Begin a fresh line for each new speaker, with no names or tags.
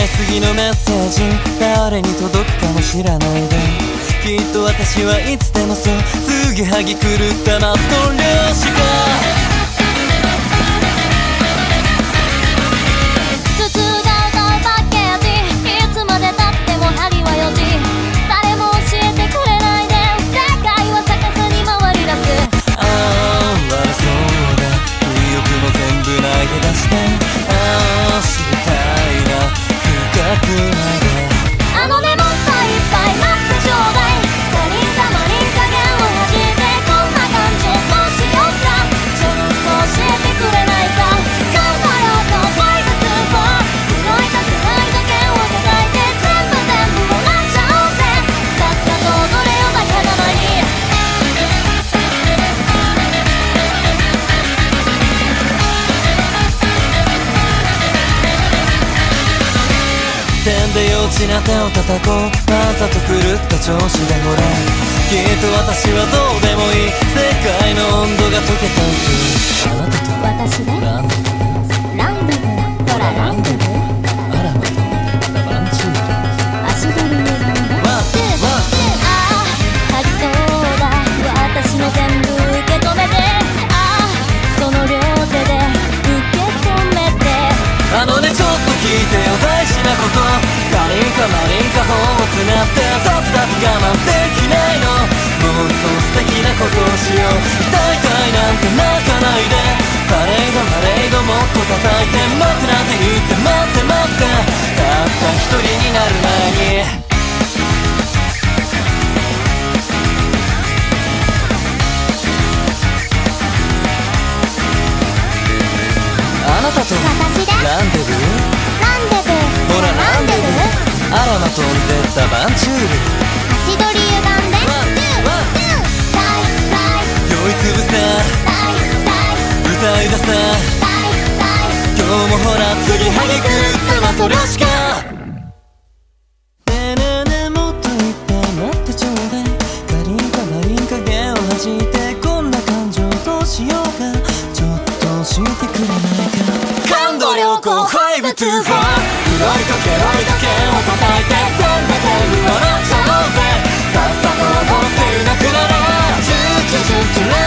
次のメッセージ誰に届くかも知らないで、きっと私はいつでもそう継ぎはぎ狂ったマット漁師か。
筒が歌うパッケージ、いつまでたっても針は4時。誰も教えてくれないで世界は逆さに回り出す。
ああ悪そうだ不欲も全部投げ出して、ああ知りたいな深くまで。
あのねもっといっぱい待ってちょうだい。他人かマリン加減を弾いて、こんな感情どうしようか。ちょっと教えてくれないか。頑張ろうと524黒いと暗い時計を叩いて、全部もらっちゃおうぜ。さっさと踊れよバカなまに。
点で幼稚な手を叩こう、わざと狂った調子でほら、きっと私はどうでもいい。世界の温度が溶けたく、あなたと
私で
ランデブー、
ランデブー、ほらランデブー。
あらまとダバンチュール、
足取り歪んで
ワン
ああ吐きそうだ私の全部受け止めて、ああその両手で受け止めて。
あのねちょっと聞いてよ大事なこと、他人かマリンか本をつなってだって我慢できないの。もっと素敵なことをしよう、痛い痛いなんて泣かないで。パレードマレードもっと叩いて、待ってなんて言って待って待って、たった一人になる前に。あなたと
私で
ランデブー、
ランデブー、
ほらランデブー、あらま飛んでったバンチュール、
足取り歪んでタイタイ
酔いつぶさ
タイタイ
歌い出さ、
タイタイ。
今日もほら継ぎはぎ狂ったマトリョーシカ。ねえねえねえもっといっぱい待ってちょうだい。カリンかマリン加減を弾いて、こんな感情どうしようか。ちょっと教えてくれないか。感度良好524黒い時計を叩いて、全部笑っちゃおうぜ。さっさと踊っていなくなれ。チューチュチュチュラ